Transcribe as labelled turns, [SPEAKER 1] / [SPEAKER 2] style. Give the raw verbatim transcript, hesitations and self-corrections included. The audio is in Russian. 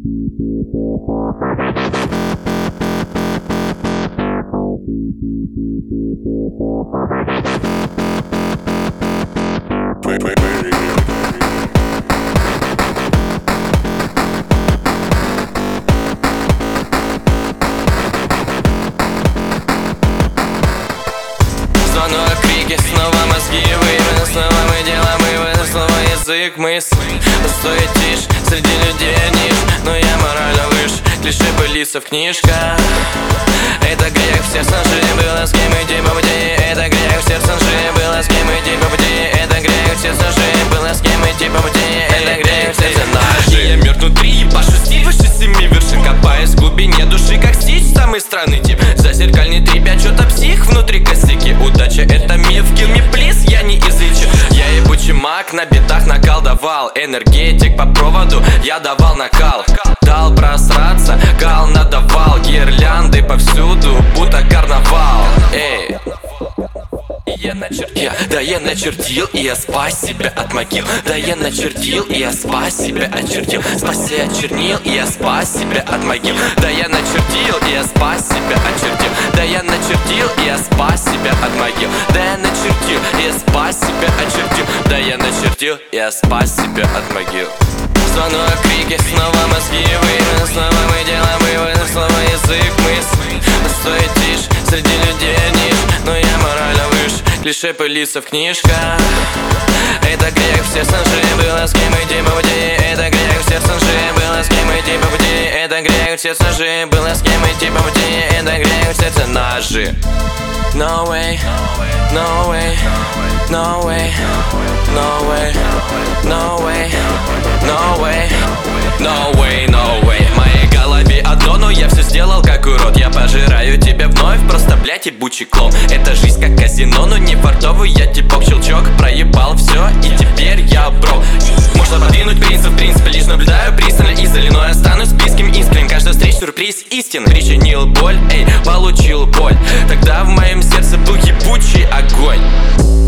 [SPEAKER 1] Снова крики, снова мозги вывели, снова мы делаем выводы, снова язык мысли. Стоит тишь, среди людей ниш, но я морально выше. Клише пылится в книжках. Это грех, в сердце жизнь было с кем идти по пути. Это грех, в сердце жизнь было с кем идти по пути. Это грех, в сердце жизнь было с кем идти по пути. Это грех, в сердце наш. Я мертв внутри, ебашу стиль выше семи вершин. Копаюсь в глубине души, как стич, самый странный тип. Зазеркальный трипят, что-то псих внутри косяки. Удача это миф, kill me please, я не излечу. Я ебучий маг, на битах наколдовал. Энергетик по проводу, я давал накал. Дал просраться, кал надавал. Гирлянды повсюду, будто карнавал. Эй, я начертил, да я начертил, и я спас себя от могил. Да я начертил, и я спас себя очертил. Спася очернил, и я спас себя от могил. Да я начертил, и я спас себя очертил. Да я начертил, и я спас себя от могил. Да я начертил, и я спас себя очертил. Да я начертил, и я спас себя от могил. Снова крики, снова мозги вывели, снова мы делаем выводы, снова язык мысли. Стоит тишь, среди людей ниш, но я морально выше. Клише пылится в книжках. Это грех, в сердце жизнь было с кем идти по пути. Это грех, в сердце жизнь было с кем идти по пути. Это грех, в сердце жизнь было с кем идти по пути. Это грех, в сердце ножи. No way, no way, no way, no way, no way, no way, no way, no way. В моей голове одно, но я все сделал как урод. Я пожираю тебя вновь, просто блять ебучий клон. Это жизнь как казино, но не фартовый. Я типок щелчок, проебал все, и теперь я бро. Можно подвинуть принцип, принцип, лишь наблюдаю пристально издали. Но я останусь близким, искренним. Каждая встреча сюрприз истины. Причинил боль, эй, получил боль. Тогда в моем сердце был ебучий огонь.